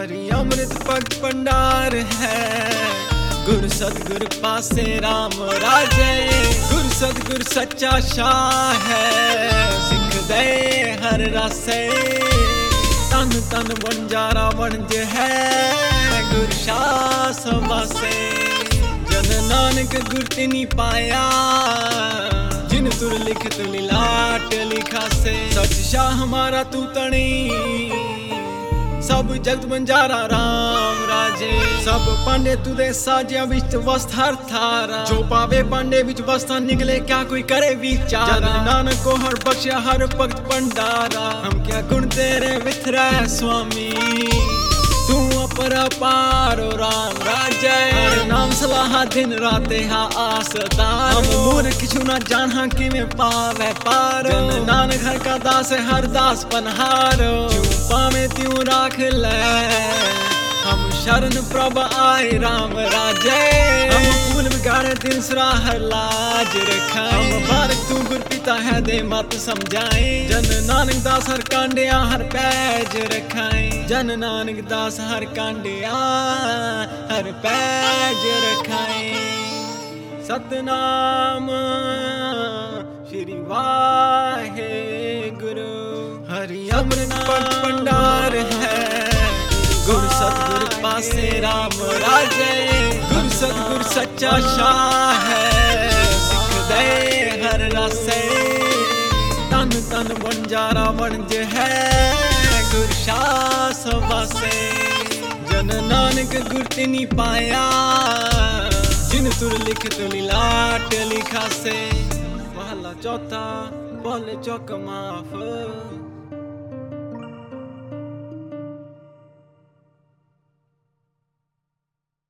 हरि अमृत पग भंडार है। गुरु सतगुरु पासे राम राजे, गुरु सतगुरु सच्चा शाह है। सिख दे हर रासे तन तन बंजारा वणज है। गुरु शाह वासे जन नानक गुर तिनी पाया। जिन तुर लिख तुल लाट लिखा से। सच शाह हमारा तू तणी, सब जगत बंजारा राम राजे। सब पांडे तुदे साजिया विच वस्त हर थारा। जो पावे पांडे विच वस्ता निकले क्या कोई करे विचारा। जन नानक को हर बख्शा हर भगत भंडारा। हम क्या गुण तेरे विथरै स्वामी, तू अपरपार राम राजे। नाम सलाह दिन राते हा आसदार। हम मूर्ख किछु ना जाना किवें पावे पार। जन नानक हर का दास है हर दास पनहारो। ज्यों पावे त्यों राख ले, हम शरण प्रभ आए राम राजे। हम फूल बिगाड़े दिन सराहर लाज रखाए। हम बारक तू गुर पिता है दे मत समझाए। जन नानक दास हर कांडिया हर पैज रखाए। जन नानक दास हर कांडिया हर पैज रखाए। सतनाम श्री वाहे गुरु। हरि अमृत पग भंडार है। गुरु सतगुरु पासे राम राजे, गुरु सतगुरु सच्चा शाह है। सिख दे हर रासे तन तन बंजारा वणज है। गुरु शाह वासे जन नानक गुर तिनी पाया। जिन तुर लिख तुल लाट लिखा से। महला चौथा बोले चौक माफ।